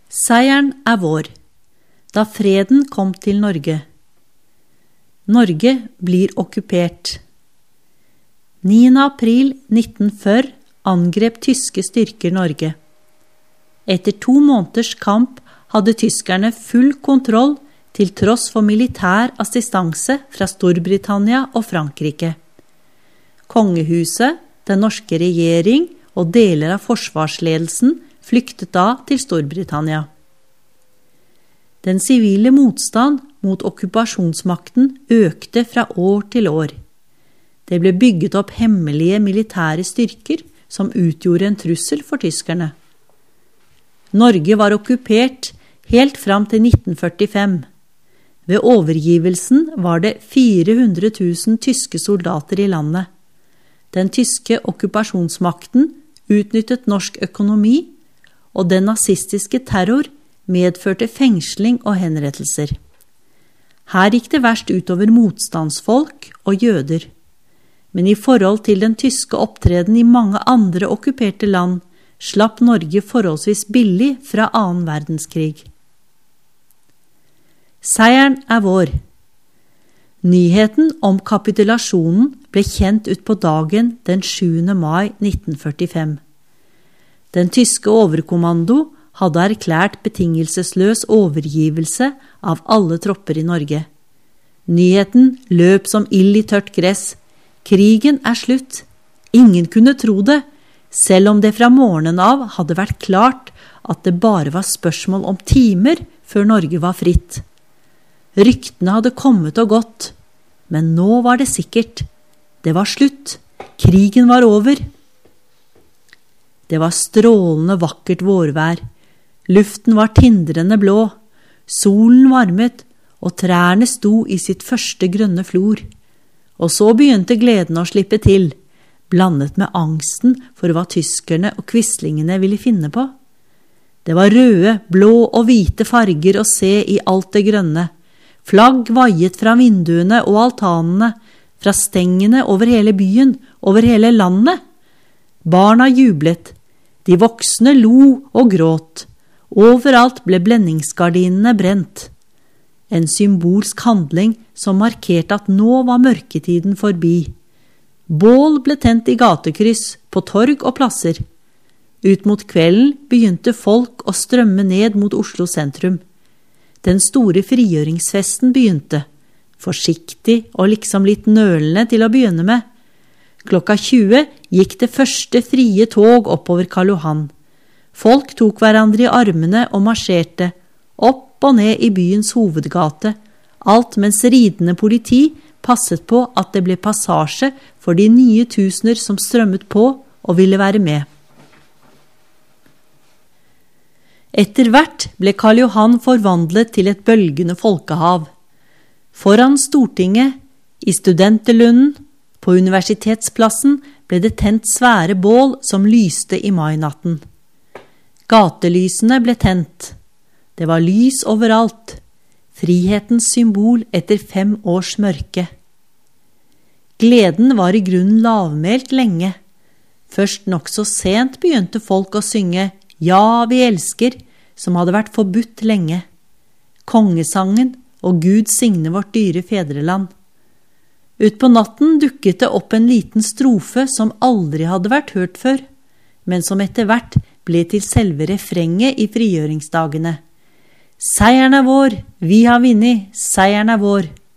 Seieren vår, da freden kom til Norge. Norge blir okkupert. 9. april 1940 angrep tyske styrker Norge. Etter 2 måneders kamp hadde tyskerne full kontroll til tross for militær assistanse fra Storbritannia og Frankrike. Kongehuset, den norske regjering og deler av forsvarsledelsen flyktet da til Storbritannia. Den sivile motstand mot okkupasjonsmakten økte fra år til år. Det ble bygget opp hemmelige militære styrker som utgjorde en trussel for tyskerne. Norge var okkupert helt fram til 1945. Ved overgivelsen var det 400 000 tyske soldater i landet. Den tyske okkupasjonsmakten utnyttet norsk økonomi, og den nazistiske terror medførte fengsling og henrettelser. Her gikk det verst utover motstandsfolk og jøder. Men i forhold til den tyske opptreden i mange andre okkuperte land, slapp Norge forholdsvis billig fra 2. verdenskrig. Seieren vår. Nyheten om kapitulasjonen ble kjent ut på dagen den 7. mai 1945. Den tyske overkommando hadde erklært betingelsesløs overgivelse av alle tropper i Norge. Nyheten løp som ild i tørt gress. Krigen slutt. Ingen kunne tro det, selv om det fra morgenen av hadde vært klart at det bare var spørsmål om timer før Norge var fritt. Ryktene hadde kommet og gått, men nå var det sikkert. Det var slutt. Krigen var over. Det var strålende vakkert vårvær. Luften var tindrende blå. Solen varmet, og trærne sto i sitt første grønne flor. Og så begynte gleden å slippe til, blandet med angsten for hva tyskerne og quislingene ville finne på. Det var røde, blå og hvite farger å se i alt det grønne. Flagg vaiet fra vinduene og altanene, fra stengene over hele byen, over hele landet. Barna jublet. De voksne lo og gråt. Overalt ble blendingsgardinene brent. En symbolsk handling som markerte at nå var mørketiden forbi. Bål ble tent i gatekryss, på torg og plasser. Ut mot kvelden begynte folk å strømme ned mot Oslo sentrum. Den store frigjøringsfesten begynte, forsiktig og liksom litt nølende til å begynne med. Klokka 20 gikk det første frie tog oppover Karl Johan. Folk tok hverandre i armene og marsjerte, opp og ned i byens hovedgate, alt mens ridende politi passet på at det ble passasje for de nye tusener som strømmet på og ville være med. Etter hvert ble Karl Johan forvandlet til et bølgende folkehav. Foran Stortinget, i Studenterlunden, på Universitetsplassen ble det tent svære bål som lyste i mainatten. Gatelysene ble tent. Det var lys overalt. Frihetens symbol etter 5 års mørke. Gleden var i grunnen lavmælt lenge. Først nok så sent begynte folk å synge «Ja, vi elsker», som hadde vært forbudt lenge. Kongesangen og Gud signe vårt dyre fedreland. Ut på natten dukket det opp en liten strofe som aldri hadde vært hørt før, men som etter hvert ble til selve refrenget i frigjøringsdagene. Seieren vår, vi har vunnet, seieren vår.